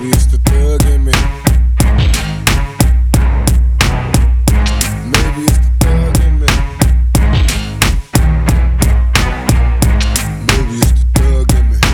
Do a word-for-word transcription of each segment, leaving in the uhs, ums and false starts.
Maybe it's the thug in me. Maybe it's the thug in me. Maybe it's the thug in me.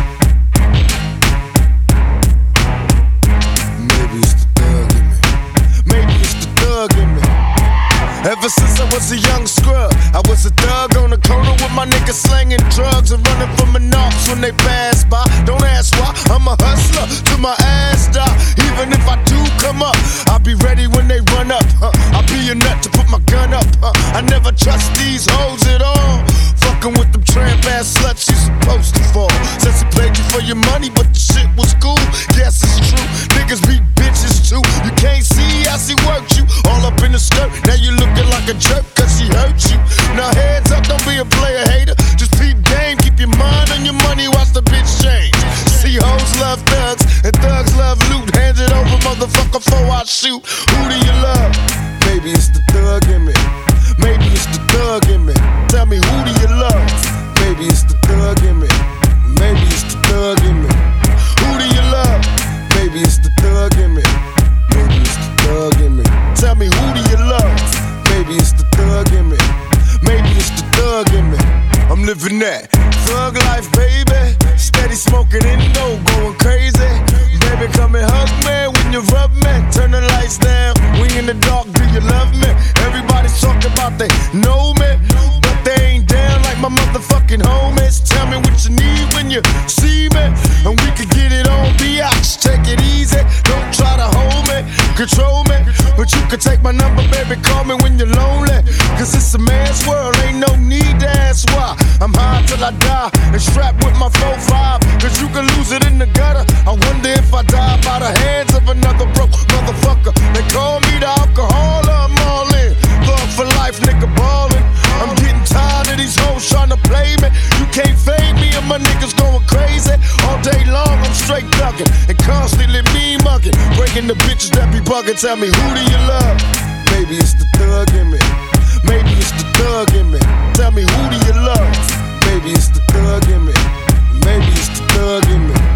Maybe it's the thug in me. Maybe it's the thug in me. Ever since I was a young scrub, I was a thug on the corner with my niggas slanging drugs and running from the knocks when they pass by. Don't ask why, I'm a hustler till my ass die. Even if I do come up, I'll be ready when they run up. Huh? I'll be a nut to put my gun up. Huh? I never trust these hoes at all. Fucking with them tramp ass sluts, you supposed to fall. Says he played you for your money, but the shit was cool. Yes, it's true. Niggas beat bitches too. You can't see how she worked you all up in the skirt. Now you looking like a jerk cause she hurt you. Now heads up, don't be a player hater. Just peep game, keep your mind on your money, watch the bitch change. See hoes love thugs and thugs love loot. Hands it over, motherfucker, before I shoot. Who do you love? Maybe it's the thug in me. Maybe it's the thug in me. Tell me, who do you love? Maybe it's the thug in me. Maybe it's the thug in me. Who do you love? Maybe it's the thug in me. Maybe it's the thug in me. Tell me, who do you love? Maybe it's the thug in me. Maybe it's the thug in me. I'm living that thug life, baby. Steady smoking Indo, going crazy. Baby, come and hug me when you rub me. Turn the lights down. We in the dark, do you love me? Everybody's talking about they know me, but they ain't down like my motherfucking homies. Tell me what you need when you see me, and we can get it on. Biatch, take it easy. Don't try to hold me, control me, but you can take my number, baby. Call me when you're lonely, cause it's a man's world. Ain't no need to ask why. I'm high till I die and strapped with my four five, cause you can lose it in the gutter. I wonder if I die by the hands of another broke motherfucker. They call me the alcohol, I'm all in. Thug for life, nigga ballin'. I'm getting tired of these hoes trying to play me. You can't fade me and my niggas going crazy. All day long I'm straight thuggin' and constantly mean muggin', breaking the bitches that be buggin'. Tell me, who do you love? Maybe it's the thug in me. Maybe it's the thug in me. Tell me, who do you love? Maybe it's the thug in me. Maybe it's the thug in me.